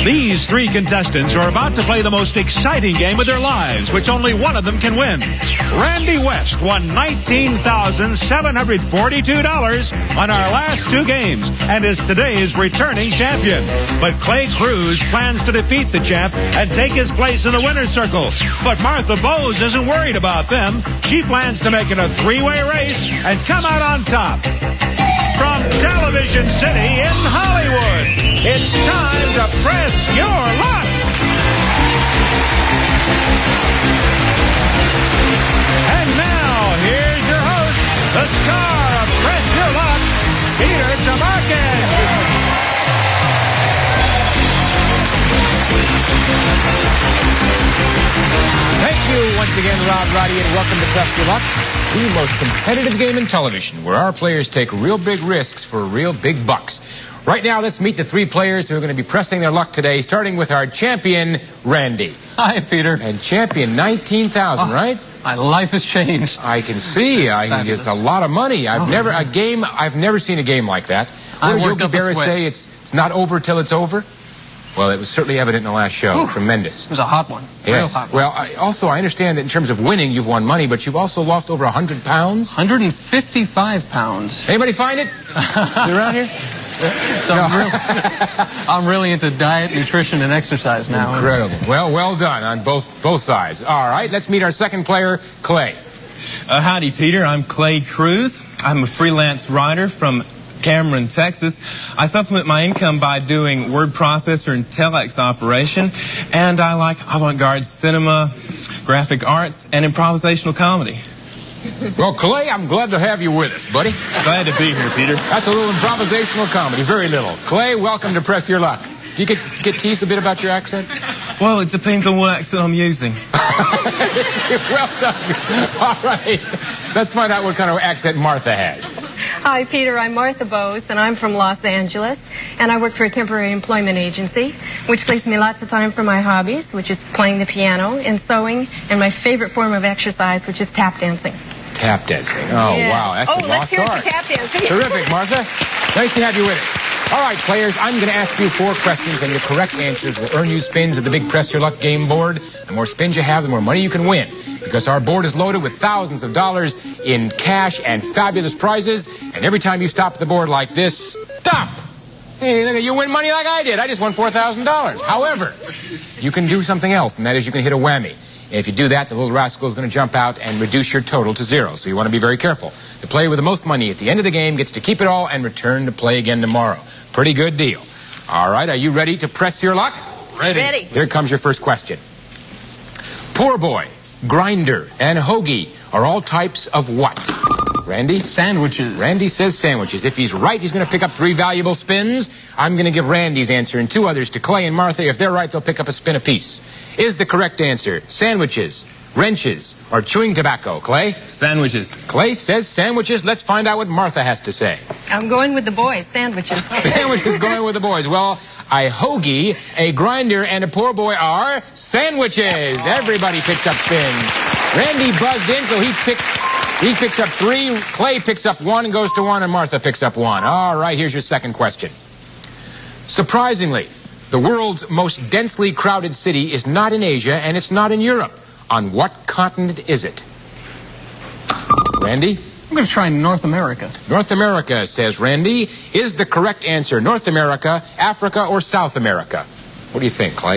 These three contestants are about to play the most exciting game of their lives, which only one of them can win. Randy West won $19,742 on our last two games and is today's returning champion. But Clay Cruz plans to defeat the champ and take his place in the winner's circle. But Martha Bowes isn't worried about them. She plans to make it a three-way race and come out on top. From Television City in Hollywood, it's time to press your luck. And now, here's your host, the star of Press Your Luck, Peter Tamarkin. Thank you once again, Rob Roddy, and welcome to Press Your Luck, the most competitive game in television, where our players take real big risks for real big bucks. Right now, let's meet the three players who are going to be pressing their luck today, starting with our champion, Randy. Hi, Peter. And champion, 19,000, right? My life has changed. I can see. It's a lot of money. I've never seen a game like that. What did Yogi Berra say? It's not over till it's over? Well, it was certainly evident in the last show. Ooh, tremendous. It was a hot one. Yes. Real hot one. Well, I understand that in terms of winning, you've won money, but you've also lost over 100 pounds. 155 pounds. Anybody find it? You around here? So I'm really into diet, nutrition, and exercise now. Incredible. Well done on both sides. All right, let's meet our second player, Clay. Howdy, Peter. I'm Clay Cruz. I'm a freelance writer from Cameron, Texas. I supplement my income by doing word processor and telex operation, and I like avant-garde cinema, graphic arts, and improvisational comedy. Well, Clay, I'm glad to have you with us, buddy. Glad to be here, Peter. That's a little improvisational comedy, very little. Clay, welcome to Press Your Luck. Do you get teased a bit about your accent? Well, it depends on what accent I'm using. Well done. All right. Let's find out what kind of accent Martha has. Hi, Peter. I'm Martha Bowes, and I'm from Los Angeles. And I work for a temporary employment agency, which leaves me lots of time for my hobbies, which is playing the piano and sewing, and my favorite form of exercise, which is tap dancing. Tap dancing. Oh, yes. Wow. That's a lost let's hear it art. for tap dancing. Terrific, Martha. Nice to have you with us. All right, players, I'm going to ask you 4 questions, and your correct answers will earn you spins at the big Press Your Luck game board. The more spins you have, the more money you can win, because our board is loaded with thousands of dollars in cash and fabulous prizes, and every time you stop the board like this, stop! Hey, look, you win money like I did. I just won $4,000. However, you can do something else, and that is you can hit a whammy. And if you do that, the little rascal is going to jump out and reduce your total to 0. So you want to be very careful. The player with the most money at the end of the game gets to keep it all and return to play again tomorrow. Pretty good deal. All right, are you ready to press your luck? Ready. Here comes your first question. Poor boy, grinder, and hoagie are all types of what? Randy? Sandwiches. Randy says sandwiches. If he's right, he's going to pick up 3 valuable spins. I'm going to give Randy's answer and 2 others to Clay and Martha. If they're right, they'll pick up a spin apiece. Is the correct answer sandwiches, wrenches, or chewing tobacco? Clay? Sandwiches. Clay says sandwiches. Let's find out what Martha has to say. I'm going with the boys, sandwiches. Sandwiches going with the boys. Well, a hoagie, a grinder, and a poor boy are sandwiches. Everybody picks up spins. Randy buzzed in, so he picks up 3. Clay picks up 1 and goes to 1, and Martha picks up 1. All right, here's your second question. Surprisingly, the world's most densely crowded city is not in Asia, and it's not in Europe. On what continent is it? Randy? I'm going to try North America. North America, says Randy. Is the correct answer North America, Africa, or South America? What do you think, Clay?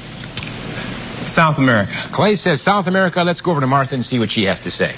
South America. Clay says South America. Let's go over to Martha and see what she has to say.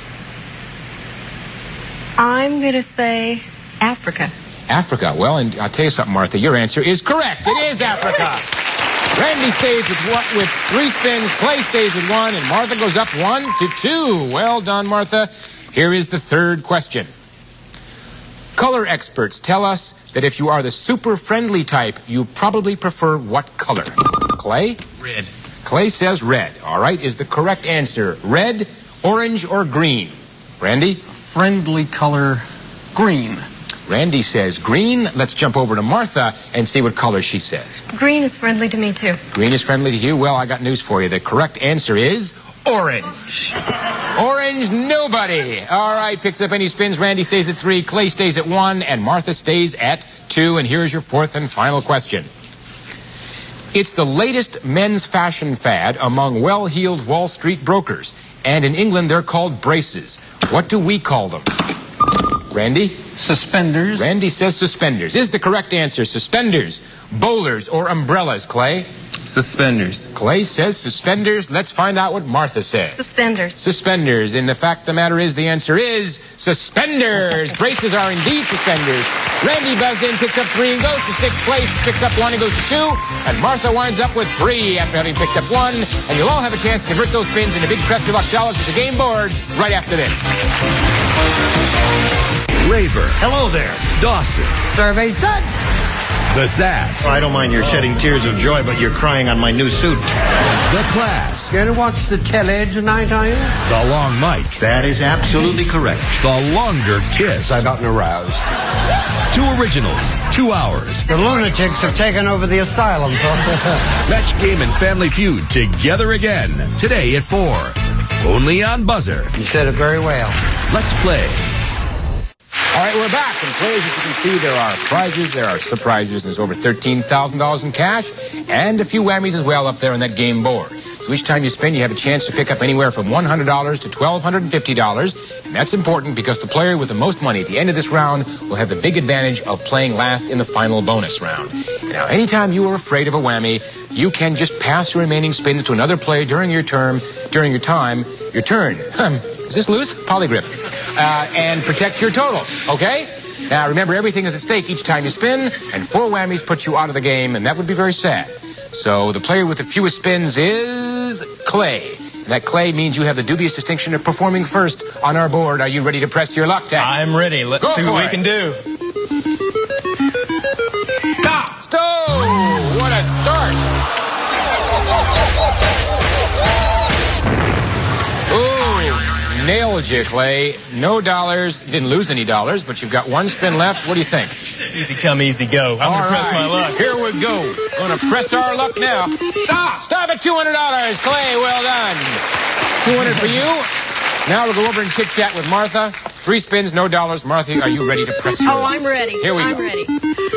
I'm going to say Africa. Africa. Well, and I'll tell you something, Martha. Your answer is correct. It is Africa. Randy stays with 3 spins. Clay stays with 1, and Martha goes up 1 to 2. Well done, Martha. Here is the third question. Color experts tell us that if you are the super friendly type, you probably prefer what color? Clay? Red. Clay says red. All right. Is the correct answer red, orange, or green? Randy? Friendly color, green. Randy says green. Let's jump over to Martha and see what color she says. Green is friendly to me, too. Green is friendly to you? Well, I got news for you. The correct answer is orange. Orange, nobody. All right, picks up any spins. Randy stays at 3, Clay stays at 1, and Martha stays at 2. And here's your fourth and final question. It's the latest men's fashion fad among well-heeled Wall Street brokers. And in England, they're called braces. What do we call them? Randy? Suspenders. Randy says suspenders. Is the correct answer suspenders, bowlers, or umbrellas, Clay? Suspenders. Clay says suspenders. Let's find out what Martha says. Suspenders. Suspenders. And the fact of the matter is, the answer is suspenders. Braces are indeed suspenders. Randy buzzed in, picks up 3 and goes to 6th place. Picks up 1 and goes to 2. And Martha winds up with 3 after having picked up 1. And you'll all have a chance to convert those spins into big Press Your Luck dollars at the game board right after this. Raver. Hello there. Dawson. Survey's done. The Sass. I don't mind your shedding tears of joy, but you're crying on my new suit. The Class. Going to watch the telly tonight, are you? The Long Mike. That is absolutely correct. The Longer Kiss. I've gotten aroused. 2 originals, 2 hours. The lunatics have taken over the asylum. Match Game and Family Feud together again. Today at 4. Only on Buzzer. You said it very well. Let's play. All right, we're back. And players, as you can see, there are prizes, there are surprises. There's over $13,000 in cash and a few whammies as well up there on that game board. So each time you spin, you have a chance to pick up anywhere from $100 to $1,250. And that's important because the player with the most money at the end of this round will have the big advantage of playing last in the final bonus round. Now, anytime you are afraid of a whammy, you can just pass your remaining spins to another player during your turn. Is this loose? Polygrip. And protect your total, okay? Now, remember, everything is at stake each time you spin, and 4 whammies put you out of the game, and that would be very sad. So the player with the fewest spins is Clay. And that Clay means you have the dubious distinction of performing first on our board. Are you ready to press your luck, Tex? I'm ready. Let's see what we can do. Stop! What a start! Ooh, nailed you, Clay. No dollars. You didn't lose any dollars, but you've got 1 spin left. What do you think? Easy come, easy go. I'm going to press my luck. Here we go. Going to press our luck now. Stop at $200, Clay. Well done. 200 for you. Now we'll go over and chit-chat with Martha. 3 spins, no dollars. Martha, are you ready to press your luck? Oh, I'm ready. Here we go. I'm ready.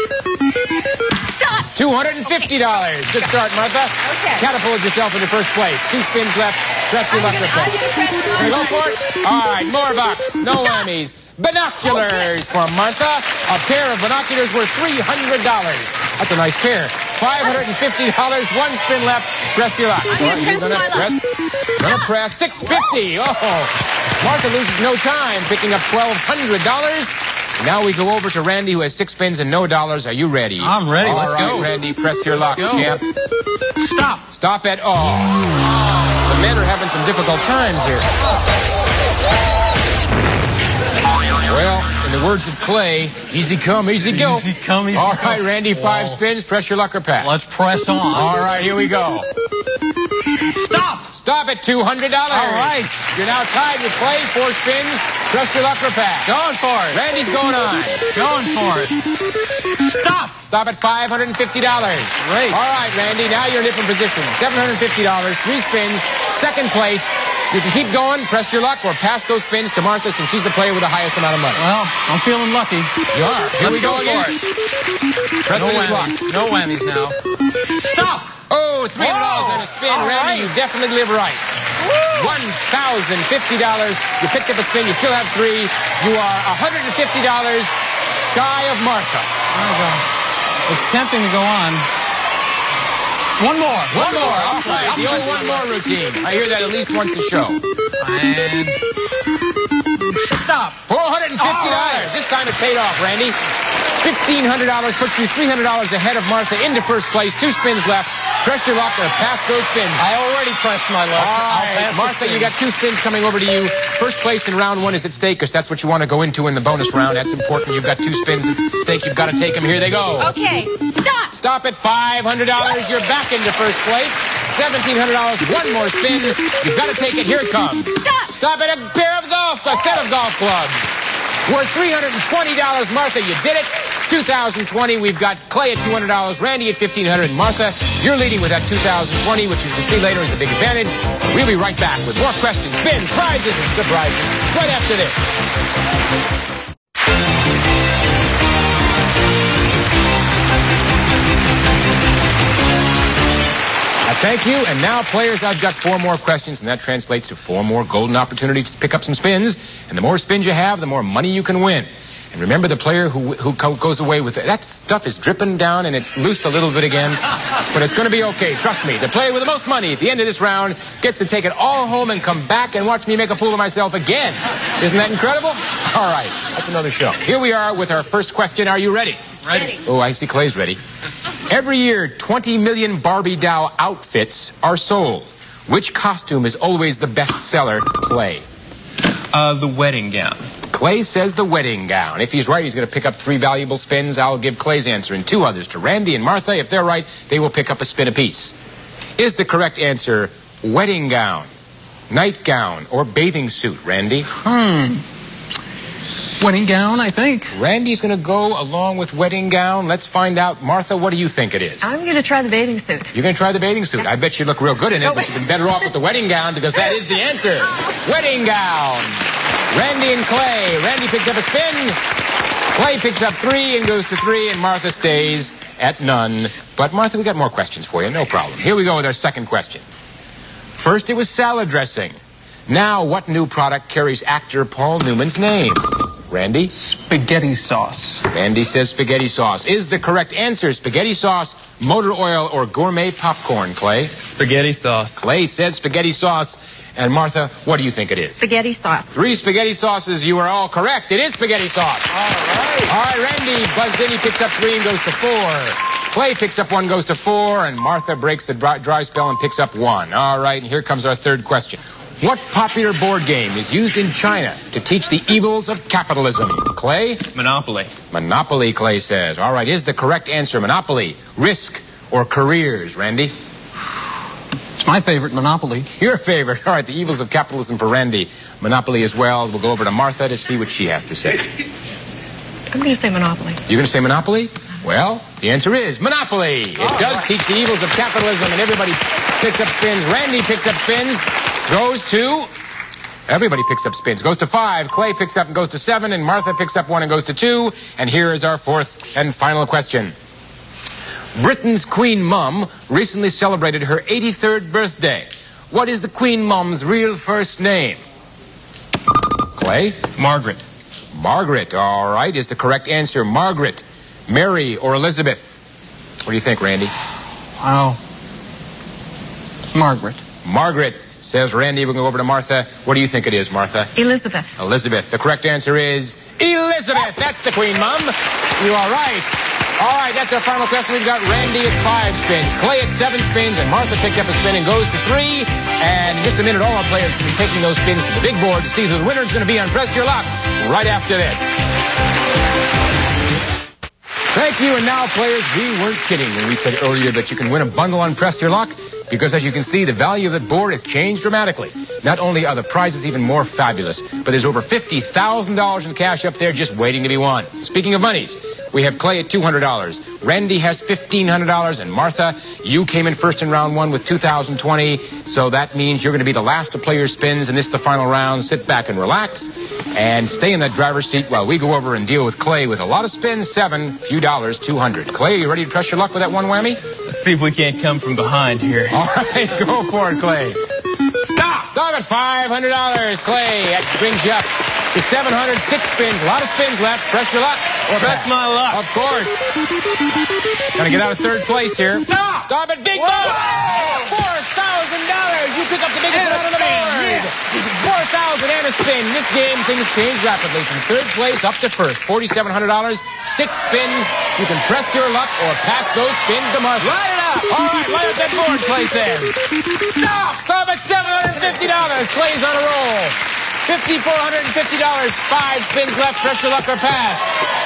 $250. Good start, Martha. Okay. Catapulted yourself into first place. 2 spins left. Press your luck with that. Gonna go for it? All right, more bucks. No whammies. Binoculars for Martha. A pair of binoculars worth $300. That's a nice pair. $550. 1 spin left. Press your luck. I'm gonna press my luck. Gonna press $650. Oh, Martha loses no time, picking up $1,200. Now we go over to Randy, who has 6 spins and no dollars. Are you ready? I'm ready. All Let's right, go. Randy, press your luck, champ. Stop at all. The men are having some difficult times here. Well, in the words of Clay, easy come, easy go. Easy come, easy all go. right, Randy, 5 spins. Press your luck or pass. Let's press on. All right, here we go. Stop at $200. All right. You're now tied with Clay. 4 spins. Press your luck or pass. Going for it. Randy's going on. Going for it. Stop at $550. Great. All right, Randy, now you're in different position. $750, 3 spins, 2nd place. You can keep going, press your luck, or pass those spins to Martha since she's the player with the highest amount of money. Well, I'm feeling lucky. You are. Here we go again. For it. Pressing No his luck. whammies. No whammies now. Stop. Oh, $300 on a spin. All Randy, right. you definitely live right. $1,050. You picked up a spin. You still have 3. You are $150 shy of Martha. It's tempting to go on. One more. I'll play the old one more routine. I hear that at least once a show. And stop. $450. Right. This time it paid off, Randy. $1,500 puts you $300 ahead of Martha into first place. 2 spins left. Press your luck or pass those spins. I already pressed my luck. All right, Martha, you got 2 spins coming over to you. First place in round 1 is at stake because that's what you want to go into in the bonus round. That's important. You've got 2 spins at stake. You've got to take them. Here they go. Okay, Stop at $500. You're back into first place. $1,700. 1 more spin. You've got to take it. Here it comes. Stop at a set of golf clubs. Worth $320. Martha, you did it. 2020, we've got Clay at $200, Randy at $1,500, and Martha, you're leading with that 2020, which you will see later is a big advantage. We'll be right back with more questions, spins, prizes, and surprises right after this. Thank you. And now, players, I've got 4 more questions, and that translates to 4 more golden opportunities to pick up some spins. And the more spins you have, the more money you can win. And remember, the player who goes away with it, that stuff is dripping down and it's loose a little bit again. But it's going to be okay. Trust me. The player with the most money at the end of this round gets to take it all home and come back and watch me make a fool of myself again. Isn't that incredible? All right. That's another show. Here we are with our first question. Are you ready? Ready. Oh, I see Clay's ready. Every year, 20 million Barbie doll outfits are sold. Which costume is always the best seller, Clay? The wedding gown. Clay says the wedding gown. If he's right, he's going to pick up 3 valuable spins. I'll give Clay's answer and 2 others to Randy and Martha. If they're right, they will pick up a spin apiece. Is the correct answer wedding gown, nightgown, or bathing suit, Randy? Wedding gown, I think. Randy's going to go along with wedding gown. Let's find out. Martha, what do you think it is? I'm going to try the bathing suit. You're going to try the bathing suit. I bet you look real good in it, but you've been better off with the wedding gown because that is the answer. Wedding gown. Randy and Clay. Randy picks up a spin. Clay picks up 3 and goes to 3, and Martha stays at none. But Martha, we got more questions for you. No problem. Here we go with our second question. First, it was salad dressing. Now, what new product carries actor Paul Newman's name? Randy? Spaghetti sauce. Randy says spaghetti sauce. Is the correct answer spaghetti sauce, motor oil, or gourmet popcorn, Clay? Spaghetti sauce. Clay says spaghetti sauce. And Martha, what do you think it is? Spaghetti sauce. 3 spaghetti sauces. You are all correct. It is spaghetti sauce. All right, Randy buzzed in. He picks up 3 and goes to 4. Clay picks up 1, goes to 4. And Martha breaks the dry spell and picks up 1. All right, and here comes our third question. What popular board game is used in China to teach the evils of capitalism? Clay? Monopoly. Monopoly, Clay says. All right, is the correct answer Monopoly, Risk, or Careers, Randy? It's my favorite, Monopoly. Your favorite. All right, the evils of capitalism for Randy. Monopoly as well. We'll go over to Martha to see what she has to say. I'm going to say Monopoly. You're going to say Monopoly? Well, the answer is Monopoly. It does teach the evils of capitalism, and everybody picks up spins. Randy picks up spins. Goes to... Everybody picks up spins. Goes to 5. Clay picks up and goes to 7. And Martha picks up 1 and goes to 2. And here is our fourth and final question. Britain's Queen Mum recently celebrated her 83rd birthday. What is the Queen Mum's real first name? Clay? Margaret. Margaret. All right. Is the correct answer Margaret, Mary, or Elizabeth? What do you think, Randy? Wow. Margaret. Margaret, says Randy. We'll go over to Martha. What do you think it is, Martha? Elizabeth. Elizabeth. The correct answer is Elizabeth. That's the Queen Mum. You are right. All right, that's our final question. We've got Randy at 5 spins, Clay at 7 spins, and Martha picked up a spin and goes to 3. And in just a minute, all our players will be taking those spins to the big board to see who the winner is going to be on Press Your Luck right after this. Thank you. And now, players, we weren't kidding when we said earlier that you can win a bundle on Press Your Luck. Because as you can see, the value of the board has changed dramatically. Not only are the prizes even more fabulous, but there's over $50,000 in cash up there just waiting to be won. Speaking of monies, we have Clay at $200. Randy has $1,500. And Martha, you came in first in round 1 with $2,020. So that means you're going to be the last to play your spins, and this is the final round. Sit back and relax and stay in that driver's seat while we go over and deal with Clay with a lot of spins, 7, few dollars, 200. Clay, are you ready to trust your luck with that one whammy? Let's see if we can't come from behind here. All right, go for it, Clay. Stop! Stop at $500, Clay. That brings you up to 700, 6 spins. A lot of spins left. Press your luck. Or press my luck. Of course. Gonna get out of 3rd place here. Stop! Stop at big bucks. $4,000. You pick up the biggest amount on the board. Yes. 4,000 and a spin. This game, things change rapidly from 3rd place up to 1st. $4,700. 6 spins. You can press your luck or pass those spins to Martha. Light it up! All right, light up that board, Clay says. Stop! Stop at $750. Clay's on a roll. $5,450. 5 spins left. Press your luck or pass.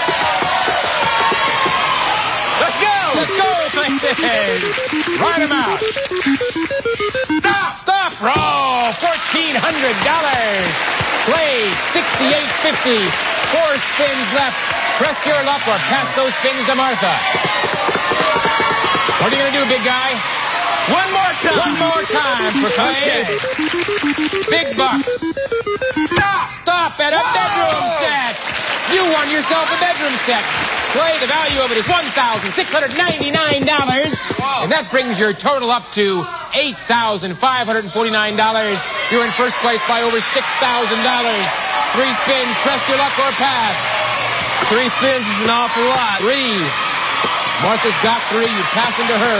Let's go! Let's go, Clay says. Ride him out. Stop! Stop! Oh, $1,400. Clay, $6,850. 4 spins left. Press your luck or pass those spins to Martha. What are you going to do, big guy? One more time. One more time for Clay. Okay. Big bucks. Stop. Stop at a bedroom set. You won yourself a bedroom set. Clay, the value of it is $1,699. Wow. And that That brings your total up to $8,549. You're in first place by over $6,000. 3 spins, press your luck or pass. 3 spins is an awful lot. 3. Martha's got 3. You pass them to her.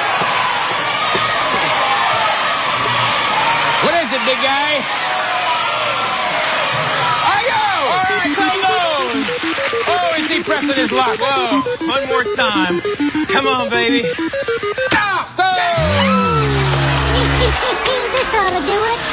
What is it, big guy? I go! All right, Clay goes. Oh, is he pressing his luck? Whoa, one more time. Come on, baby. Stop! Stop! This ought to do it.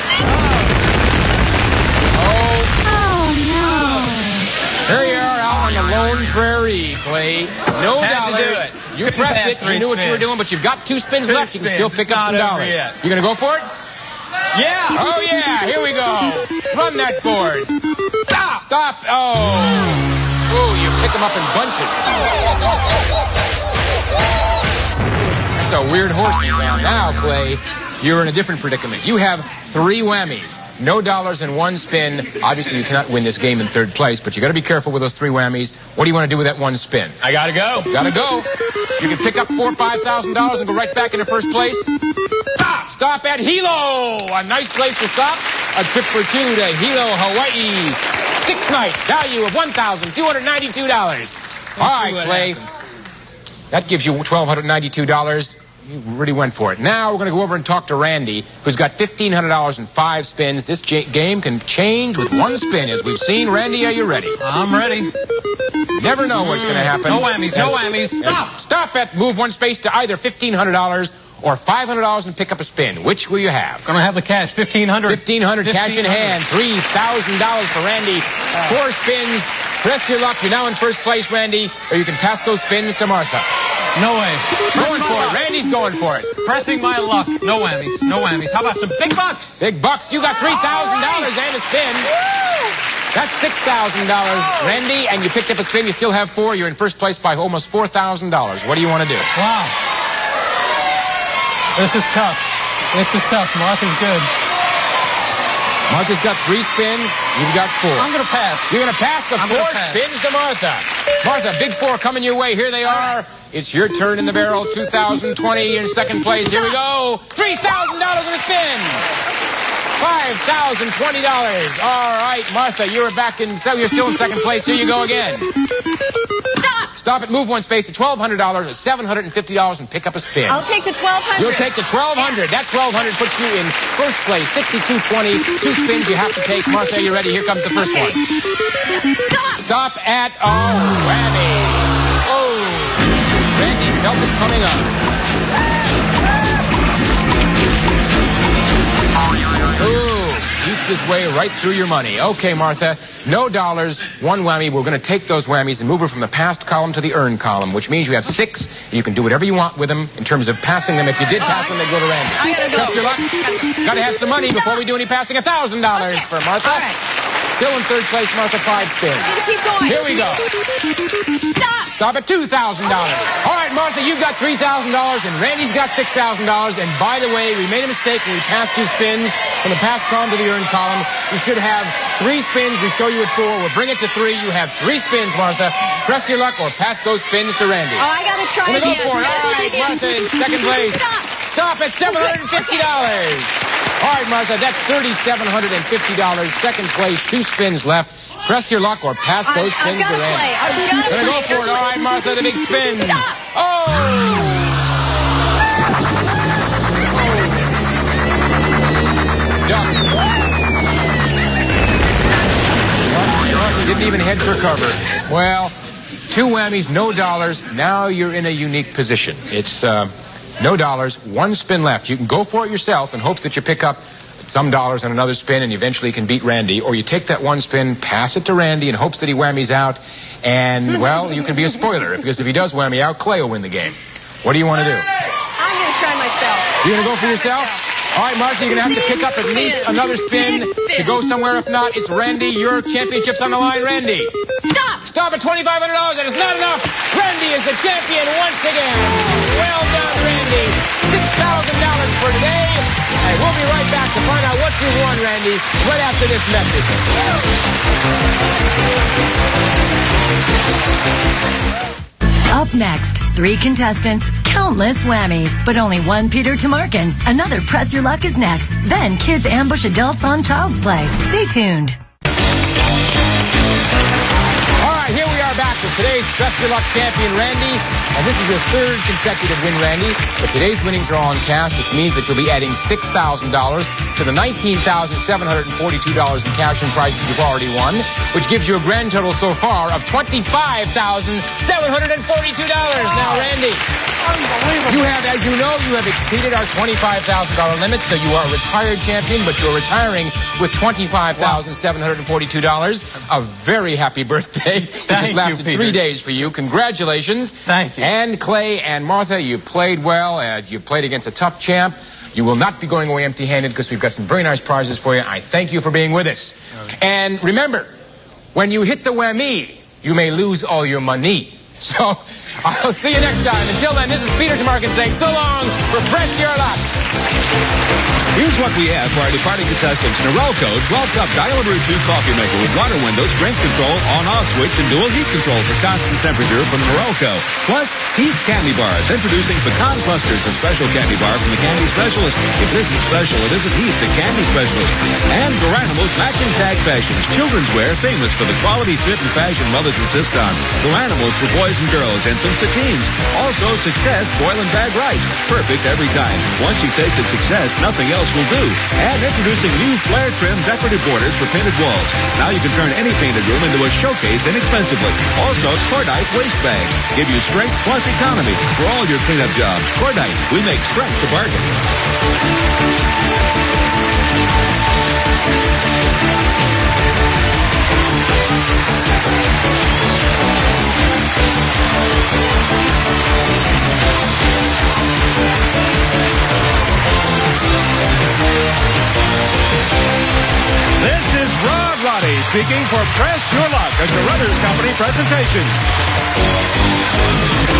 Oh, Oh, here you are out on the Lone Prairie, Clay. No Had to do dollars. it. You pressed Past it. You 3 knew what you were spins. doing, but you've got 2 spins 2 left. You can still spins. pick up some Not over dollars. yet. You gonna go for it? Yeah. Oh, yeah. Here we go. Run that board. Stop. Stop. Oh. Oh, you pick them up in bunches. That's a weird horse he's on. Now, Clay, you're in a different predicament. You have 3 whammies. No dollars in 1 spin. Obviously, you cannot win this game in 3rd place, but you got to be careful with those 3 whammies. What do you want to do with that 1 spin? I gotta go. Gotta go. You can pick up $4,000 or $5,000 and go right back into first place. Stop! Stop at Hilo! A nice place to stop. A trip for 2 to Hilo, Hawaii. 6 nights. Value of $1,292. All right, Clay. That gives you $1,292. You really went for it. Now we're going to go over and talk to Randy, who's got $1,500 in 5 spins. This game can change with 1 spin, as we've seen. Randy, are you ready? I'm ready. Never know what's going to happen. No whammies, no whammies. Stop. Stop it. Move 1 space to either $1,500 or $500 and pick up a spin. Which will you have? Gonna have the cash, $1,500. $1,500 cash in hand. $3,000 for Randy. 4 spins. Press your luck. You're now in first place, Randy, or you can pass those spins to Martha. No way. Going for it. Randy's going for it. Pressing my luck. No whammies. No whammies. How about some big bucks? Big bucks. You got $3,000 and a spin. That's $6,000, Randy, and you picked up a spin. You still have 4. You're in first place by almost $4,000. What do you want to do? Wow. This is tough. This is tough. Martha's good. Martha's got 3 spins. You've got 4. I'm going to pass. You're going to pass the 4 spins to Martha. Martha, big 4 coming your way. Here they are. It's your turn in the barrel. 2020 in second place. Here we go. $3,000 in a spin. $5,020. All right, Martha, you're back in. So you're still in second place. Here you go again. Stop it. Move 1 space to $1,200 or $750 and pick up a spin. I'll take the $1,200. You'll take the $1,200. That $1,200 puts you in first place. 62.20. 2 spins you have to take. Martha, you ready? Here comes the first one. Stop at whammy. Oh, Randy felt it coming up. Ooh, eats his way right through your money. Okay, Martha, no dollars, 1 whammy. We're going to take those whammies and move her from the past column to the earn column, which means you have 6. You can do whatever you want with them in terms of passing them. If you did pass them, they go to Randy. I gotta go. Press your luck. Got to have some money before we do any passing. $1,000 for Martha. All right. Still in third place, Martha, 5 spins. Keep going. Here we go. Stop. Stop at $2,000. All right, Martha, you've got $3,000, and Randy's got $6,000. And by the way, we made a mistake when we passed 2 spins from the pass column to the earn column. You should have 3 spins. We show you at 4. We'll bring it to 3. You have 3 spins, Martha. Press your luck or pass those spins to Randy. Oh, I gotta try I'm gonna again. go for it. All right, Martha in second place. Stop at $750. All right, Martha, that's $3,750. Second place, 2 spins left. Press your luck or pass those spins to Randy. I'm Gonna go for it. All right, Martha, the big spin. Stop. Oh! Duck. Martha didn't even head for cover. Well, 2 whammies, no dollars. Now you're in a unique position. It's no dollars, 1 spin left. You can go for it yourself in hopes that you pick up some dollars on another spin and you eventually can beat Randy, or you take that 1 spin, pass it to Randy in hopes that he whammies out, and, well, you can be a spoiler, because if he does whammy out, Clay will win the game. What do you want to do? I'm gonna try myself. You're going to go for yourself? All right, Martha, you're going to have to pick up at least another spin to go somewhere. If not, it's Randy. Your championship's on the line, Randy. Stop at $2,500. That is not enough. Randy is the champion once again. Well done, Randy. $6,000 for today. And we'll be right back to find out what you won, Randy, right after this message. Up next, 3 contestants, countless whammies, but only one Peter Tamarkin. Another Press Your Luck is next. Then kids ambush adults on Child's Play. Stay tuned. All right, here we are back with today's Press Your Luck champion, Randy. And this is your 3rd consecutive win, Randy. But today's winnings are all in cash, which means that you'll be adding $6,000 to the $19,742 in cash and prizes you've already won, which gives you a grand total so far of $25,742. Now, Randy, you have, as you know, you have exceeded our $25,000 limit, so you are a retired champion, but you're retiring with $25,742. A very happy birthday. It just lasted 3 days for you. Congratulations. Thank you. And Clay and Martha, you played well. You played against a tough champ. You will not be going away empty-handed because we've got some very nice prizes for you. I thank you for being with us. Okay. And remember, when you hit the whammy, you may lose all your money. So, I'll see you next time. Until then, this is Peter Tamarkin saying so long for Press Your Luck. Here's what we have for our departing contestants. Norelco 12-cup dial-a-brew 2 coffee maker with water windows, strength control, on-off switch, and dual heat control for constant temperature from Norelco. Plus, Heat's Candy Bars, introducing Pecan Clusters, a special candy bar from the Candy Specialist. If it isn't special, it isn't Heat, the Candy Specialist. And Garanimals Matching Tag Fashions, children's wear famous for the quality, fit, and fashion mothers insist on. Garanimals for boys and girls, infants to teens. Also, Success Boil and Bag Rice, perfect every time. Once you've tasted Success, nothing else will do. And introducing new flare trim decorative borders for painted walls. Now you can turn any painted room into a showcase inexpensively. Also, Cordite waste bags give you strength plus economy for all your cleanup jobs. Cordite, we make strength a bargain. This is Rod Roddy speaking for Press Your Luck, a Carruthers Company presentation.